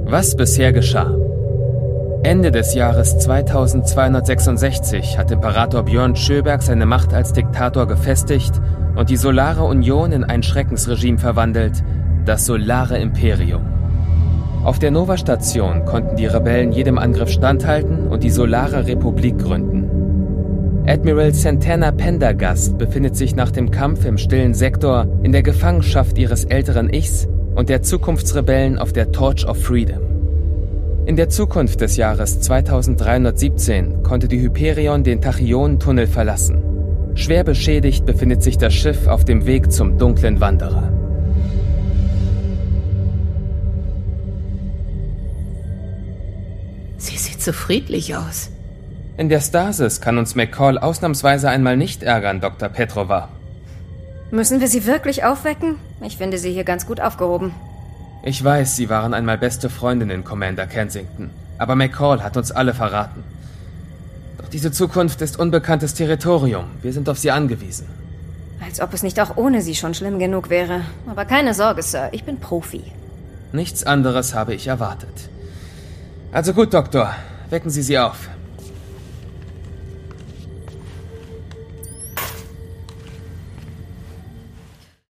Was bisher geschah. Ende des Jahres 2266 hat Imperator Björn Schöberg seine Macht als Diktator gefestigt und die Solare Union in ein Schreckensregime verwandelt, das Solare Imperium. Auf der Nova-Station konnten die Rebellen jedem Angriff standhalten und die Solare Republik gründen. Admiral Santana Pendergast befindet sich nach dem Kampf im stillen Sektor in der Gefangenschaft ihres älteren Ichs und der Zukunftsrebellen auf der Torch of Freedom. In der Zukunft des Jahres 2317 konnte die Hyperion den Tachyon-Tunnel verlassen. Schwer beschädigt befindet sich das Schiff auf dem Weg zum dunklen Wanderer. Sie sieht so friedlich aus. In der Stasis kann uns McCall ausnahmsweise einmal nicht ärgern, Dr. Petrova. Müssen wir sie wirklich aufwecken? Ich finde sie hier ganz gut aufgehoben. Ich weiß, Sie waren einmal beste Freundinnen, Commander Kensington. Aber McCall hat uns alle verraten. Doch diese Zukunft ist unbekanntes Territorium. Wir sind auf sie angewiesen. Als ob es nicht auch ohne sie schon schlimm genug wäre. Aber keine Sorge, Sir, ich bin Profi. Nichts anderes habe ich erwartet. Also gut, Doktor. Wecken Sie sie auf.